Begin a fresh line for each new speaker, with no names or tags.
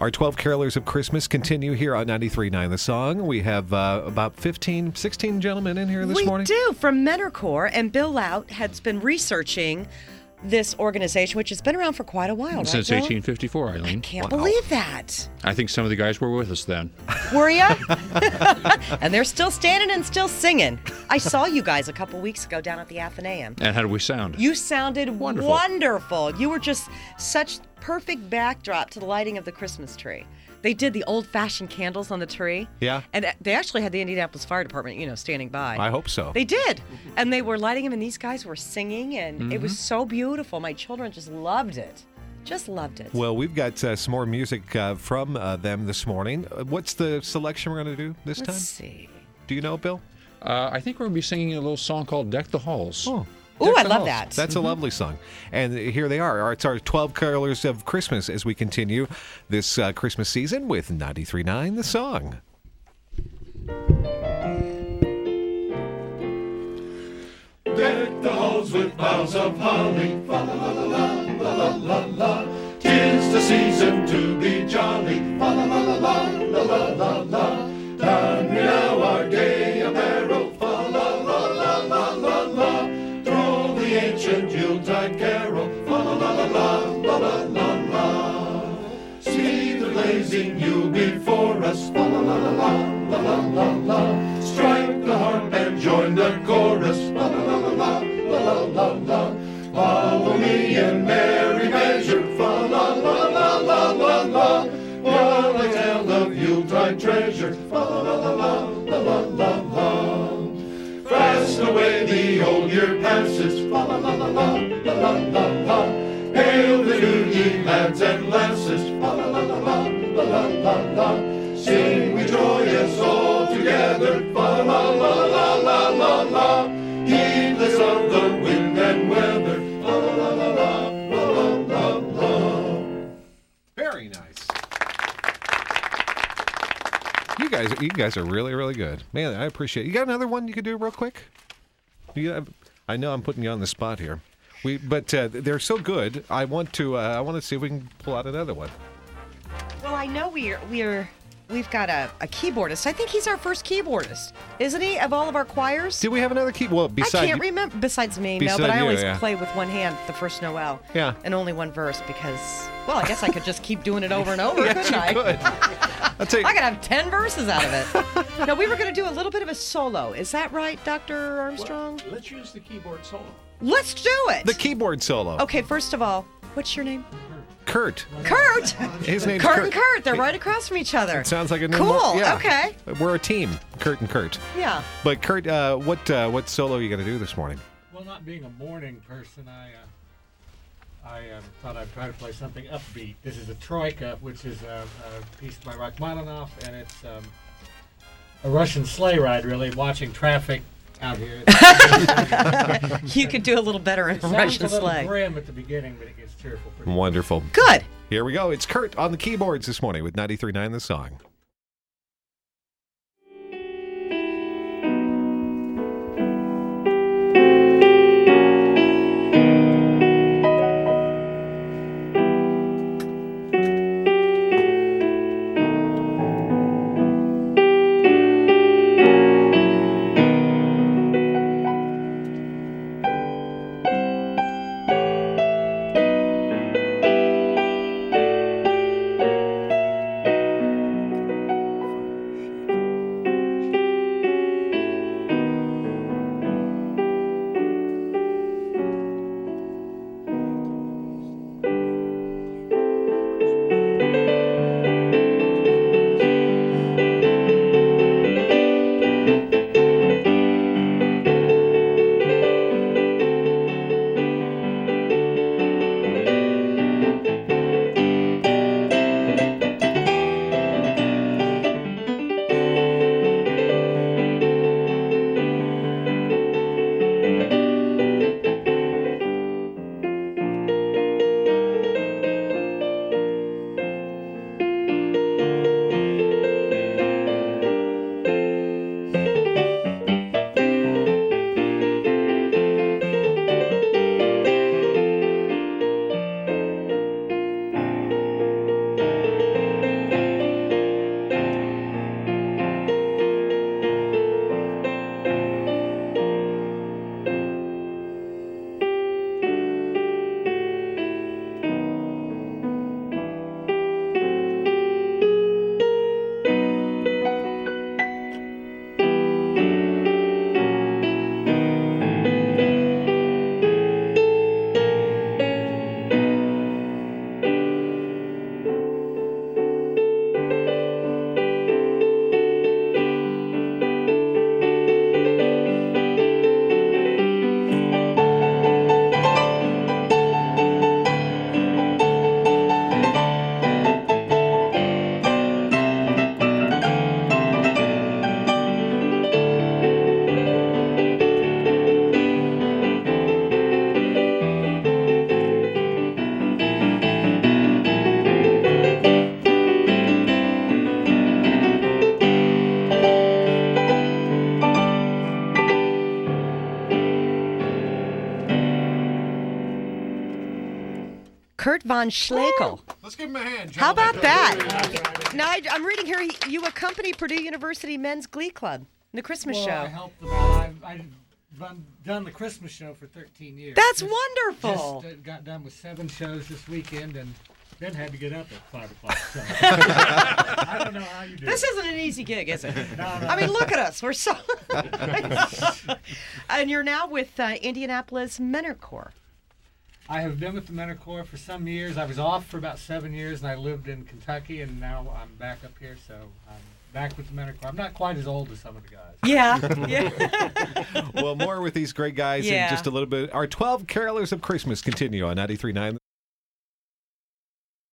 Our 12 Carolers of Christmas continue here on 93.9 The Song. We have about 16 gentlemen in here this morning.
We do, from Menorcore, and Bill Lout has been researching this organization, which has been around for quite a while, right,
Since
Bill?
1854, Eileen.
I can't believe that.
I think some of the guys were with us then.
Were ya? And they're still standing and still singing. I saw you guys a couple weeks ago down at the Athenaeum.
And how did we sound?
You sounded
Wonderful.
wonderful. You were just such perfect backdrop to the lighting of the Christmas tree. They did the old-fashioned candles on the tree.
Yeah.
And they actually had the Indianapolis Fire Department, standing by.
I hope so.
They did. And they were lighting them, and these guys were singing, and it was so beautiful. My children just loved it. Just loved it.
Well, we've got some more music from them this morning. What's the selection we're going to do this time?
Let's see.
Do you know, Bill?
I think we're going to be singing a little song called Deck the Halls.
Oh.
Ooh, I
the
love
Halls.
that.
That's a lovely song. And here they are. It's our 12 Carolers of Christmas as we continue this Christmas season with 93.9 The Song.
Deck the halls with boughs of holly, fa la la la la la la la. 'Tis the season to be jolly, fa la la la la la la la. Don we now our gay apparel, fa la la la la la la. Throw the ancient Yuletide carol, fa la la la la la la la. See the blazing Yule before us, fa la la la la la la la. Strike the harp and join the chorus, la la la la la la la. Follow me in merry measure, fa la la la la la la. While I tell of Yuletide treasure, fa la la la la la la la. Fast away the old year passes, fa la la la la la la la. Hail the new ye lads and lasses, fa la la la la la la la. Sing we joyous all together, fa la la la la la la. Heedless of the wind and weather, la la la la la la la la.
Very nice. You guys are really, really good. Man, I appreciate it. You got another one you could do real quick? I know I'm putting you on the spot here. But they're so good. I want to see if we can pull out another one.
Well, I know we've got a keyboardist. I think he's our first keyboardist, isn't he? Of all of our choirs.
Do we have another key? Well,
I can't remember. Besides me, no. But I always play with one hand the first Noel.
Yeah.
And only one verse because, well, I guess I could just keep doing it over and over,
Yes,
couldn't I?
you could. I'll tell you.
I could have 10 verses out of it. No, we were going to do a little bit of a solo. Is that right, Dr. Armstrong?
Well, let's use the keyboard solo.
Let's do it.
The keyboard solo.
Okay, first of all, what's your name?
Kurt.
Kurt.
His name's
Kurt and Kurt. They're right across from each other.
It sounds like a new
Cool.
Yeah.
Okay.
We're a team, Kurt and Kurt.
Yeah.
But Kurt, what solo are you going to do this morning?
Well, not being a morning person, I thought I'd try to play something upbeat. This is a Troika, which is a piece by Rachmaninoff, and it's a Russian sleigh ride, really, watching traffic out here.
You could do a little better in
It
a
sounds
Russian
a little
sleigh.
grim at the beginning, but it gets cheerful pretty
Wonderful.
Good.
Here we go. It's Kurt on the keyboards this morning with 93.9 The Song.
von Schlegel.
Let's give him a hand.
How about that? Now, I'm reading here, you accompany Purdue University Men's Glee Club, the Christmas
Well, I
show.
helped them out. I've done the Christmas show for 13 years.
That's wonderful.
Just got done with 7 shows this weekend and then had to get up at 5 o'clock. So I don't know how you do
This
it.
isn't an easy gig, is it?
No.
I mean, look at us. We're so. And you're now with Indianapolis Menor Corps.
I have been with the Menor Corps for some years. I was off for about 7 years, and I lived in Kentucky, and now I'm back up here, so I'm back with the Menor Corps. I'm not quite as old as some of the guys.
Yeah.
Well, more with these great guys in
Yeah.
just a little bit. Our 12 Carolers of Christmas continue on 93.9.